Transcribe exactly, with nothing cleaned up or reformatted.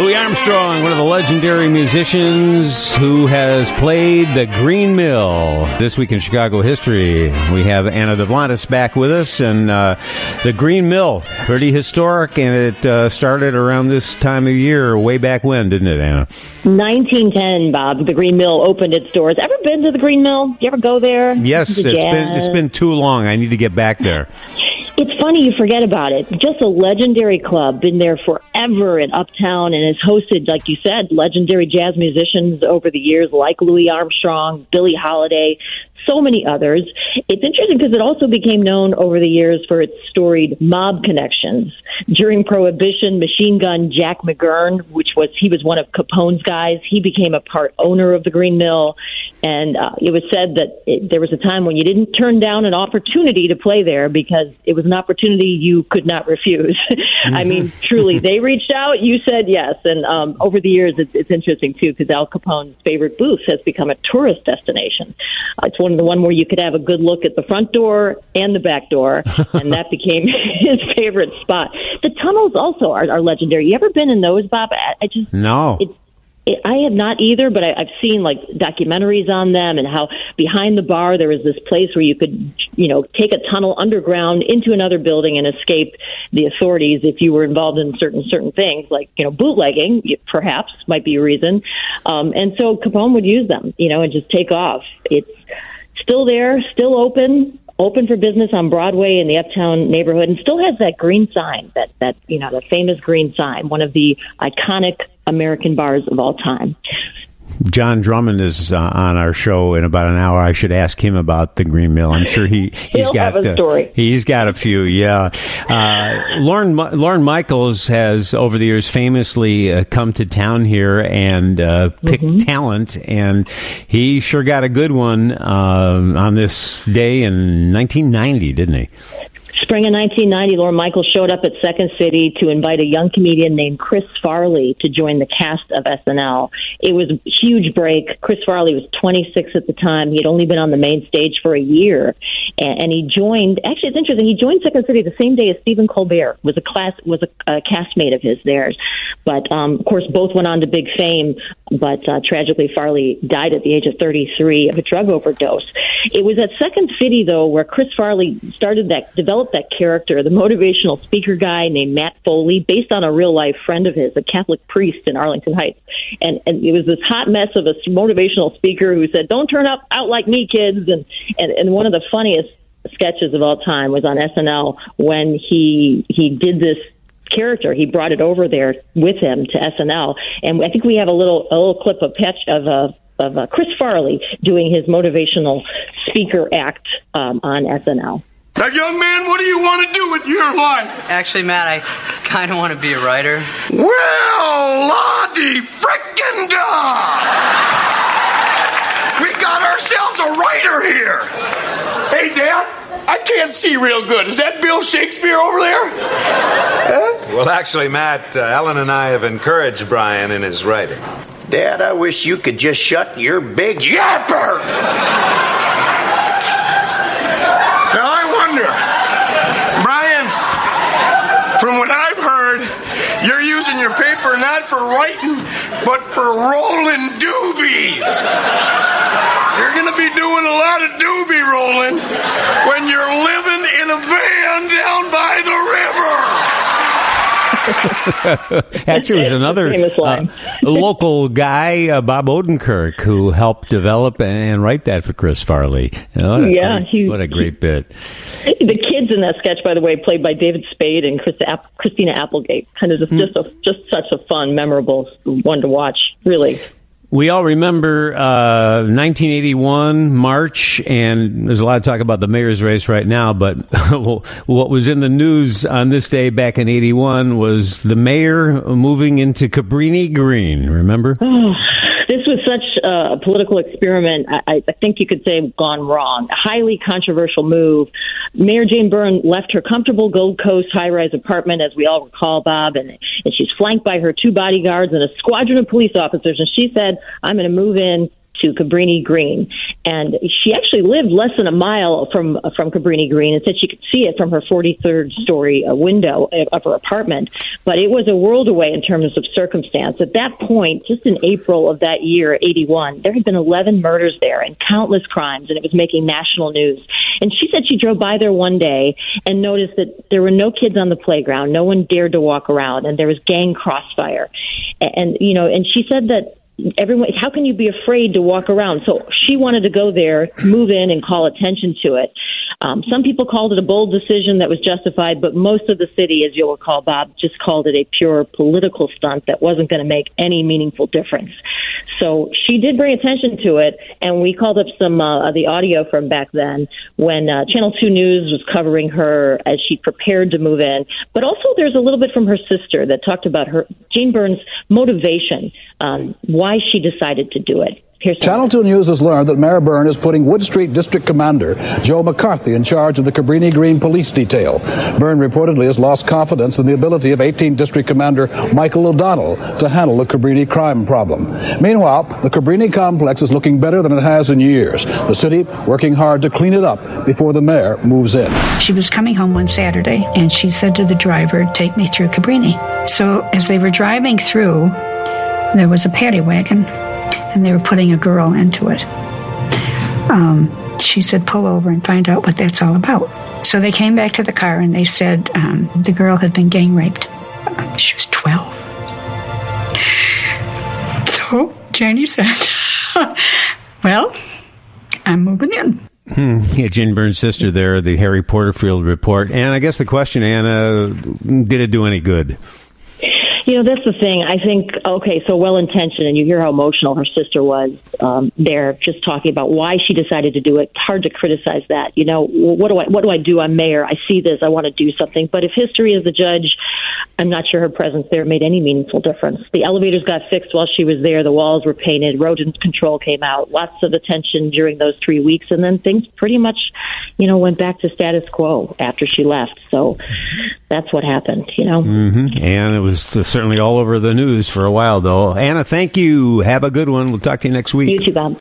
Louis Armstrong, one of the legendary musicians who has played the Green Mill. This week in Chicago history, we have Anna Devlantis back with us, and uh, the Green Mill, pretty historic, and it uh, started around this time of year, way back when, didn't it, Anna? nineteen ten, Bob. The Green Mill opened its doors. Ever been to the Green Mill? You ever go there? Yes, it's been it's been too long. I need to get back there. It's funny you forget about it. Just a legendary club, been there forever in Uptown, and has hosted, like you said, legendary jazz musicians over the years, like Louis Armstrong, Billie Holiday, so many others. It's interesting because it also became known over the years for its storied mob connections. During Prohibition, Machine Gun Jack McGurn, which was he was one of Capone's guys, he became a part owner of the Green Mill, and uh, it was said that it, there was a time when you didn't turn down an opportunity to play there because it was an opportunity you could not refuse. Mm-hmm. I mean, truly, they reached out, you said yes, and um, over the years, it's, it's interesting too because Al Capone's favorite booth has become a tourist destination. Uh, it's one of the one where you could have a good look at the front door and the back door, and that became his favorite spot. The tunnels also are, are legendary. You ever been in those, Bob? I, I just no. It's, it, I have not either, but I, I've seen like documentaries on them and how behind the bar there was this place where you could, you know, take a tunnel underground into another building and escape the authorities if you were involved in certain certain things, like, you know, bootlegging, perhaps might be a reason. Um, and so Capone would use them, you know, and just take off. It's still there, still open. Open for business on Broadway in the Uptown neighborhood, and still has that green sign, that, that you know, the famous green sign, one of the iconic American bars of all time. John Drummond is uh, on our show in about an hour. I should ask him about the Green Mill. I'm sure he he's He'll got have a uh, story. He's got a few. Yeah, uh, Lorne Lorne Michaels has over the years famously uh, come to town here and uh, picked mm-hmm. talent, and he sure got a good one uh, on this day in nineteen ninety, didn't he? Spring of nineteen ninety, Lorne Michaels showed up at Second City to invite a young comedian named Chris Farley to join the cast of S N L. It was a huge break. Chris Farley was twenty-six at the time. He had only been on the main stage for a year, and, and he joined. Actually, it's interesting. He joined Second City the same day as Stephen Colbert was a class was a, a castmate of his there. But um, of course, both went on to big fame. But uh, tragically, Farley died at the age of thirty-three of a drug overdose. It was at Second City, though, where Chris Farley started that developed that character, the motivational speaker guy named Matt Foley, based on a real life friend of his, a Catholic priest in Arlington Heights. And, and it was this hot mess of a motivational speaker who said, "Don't turn up out like me, kids." And, and, and one of the funniest sketches of all time was on S N L when he he did this character. He brought it over there with him to S N L. And I think we have a little a little clip of patch of uh, of uh, Chris Farley doing his motivational speaker act um, on S N L. Now, young man, what do you want to do with your life? Actually, Matt, I kind of want to be a writer. Well, Lottie frickin' da! We got ourselves a writer here. Hey, Dad, I can't see real good. Is that Bill Shakespeare over there? Huh? Well, actually, Matt, uh, Ellen and I have encouraged Brian in his writing. Dad, I wish you could just shut your big yapper! Now, I wonder, Brian, from what I've heard, you're using your paper not for writing, but for rolling doobies. You're going to be doing a lot of doobie rolling when you're living in a van down by the river. Actually, there's another uh, local guy, uh, Bob Odenkirk, who helped develop and write that for Chris Farley. What a, yeah, he, what a great bit. The kids in that sketch, by the way, played by David Spade and Chris, Christina Applegate. Kind of just, mm. just, a, just such a fun, memorable one to watch, really. We all remember uh, nineteen eighty-one, March, and there's a lot of talk about the mayor's race right now, but what was in the news on this day back in eighty-one was the mayor moving into Cabrini Green, remember? Oh, this was such a political experiment, I, I think you could say gone wrong. A highly controversial move. Mayor Jane Byrne left her comfortable Gold Coast high-rise apartment, as we all recall, Bob, and, and she's flanked by her two bodyguards and a squadron of police officers, and she said, "I'm going to move in to Cabrini Green. And she actually lived less than a mile from from Cabrini Green and said she could see it from her forty-third story uh, window of her apartment. But it was a world away in terms of circumstance. At that point, just in April of that year, eighty-one, there had been eleven murders there and countless crimes, and it was making national news. And she said she drove by there one day and noticed that there were no kids on the playground. No one dared to walk around, and there was gang crossfire. And, and you know, and she said that everyone, how can you be afraid to walk around? So she wanted to go there, move in, and call attention to it. Um, some people called it a bold decision that was justified, but most of the city, as you'll recall, Bob, just called it a pure political stunt that wasn't going to make any meaningful difference. So she did bring attention to it, and we called up some uh, of the audio from back then when uh, Channel two News was covering her as she prepared to move in. But also there's a little bit from her sister that talked about her, Jane Byrne's motivation, um, why she decided to do it. Channel two News has learned that Mayor Byrne is putting Wood Street District Commander Joe McCarthy in charge of the Cabrini Green Police Detail. Byrne reportedly has lost confidence in the ability of eighteenth District Commander Michael O'Donnell to handle the Cabrini crime problem. Meanwhile, the Cabrini complex is looking better than it has in years. The city working hard to clean it up before the mayor moves in. She was coming home one Saturday, and she said to the driver, "Take me through Cabrini." So as they were driving through, there was a paddy wagon, and they were putting a girl into it. Um, she said, "Pull over and find out what that's all about." So they came back to the car, and they said um, the girl had been gang raped. She was twelve. So Janie said, "Well, I'm moving in." Hmm. Yeah, Jane Byrne's sister there, the Harry Porterfield report. And I guess the question, Anna, did it do any good? You know, that's the thing. I think, okay, so well-intentioned, and you hear how emotional her sister was um, there, just talking about why she decided to do it. It's hard to criticize that. You know, what do I what do I do? I'm mayor. I see this. I want to do something. But if history is the judge, I'm not sure her presence there made any meaningful difference. The elevators got fixed while she was there. The walls were painted. Rodent control came out. Lots of attention during those three weeks. And then things pretty much, you know, went back to status quo after she left. So that's what happened, you know. Mm-hmm. And it was certainly all over the news for a while, though. Anna, thank you. Have a good one. We'll talk to you next week. You too, Bob.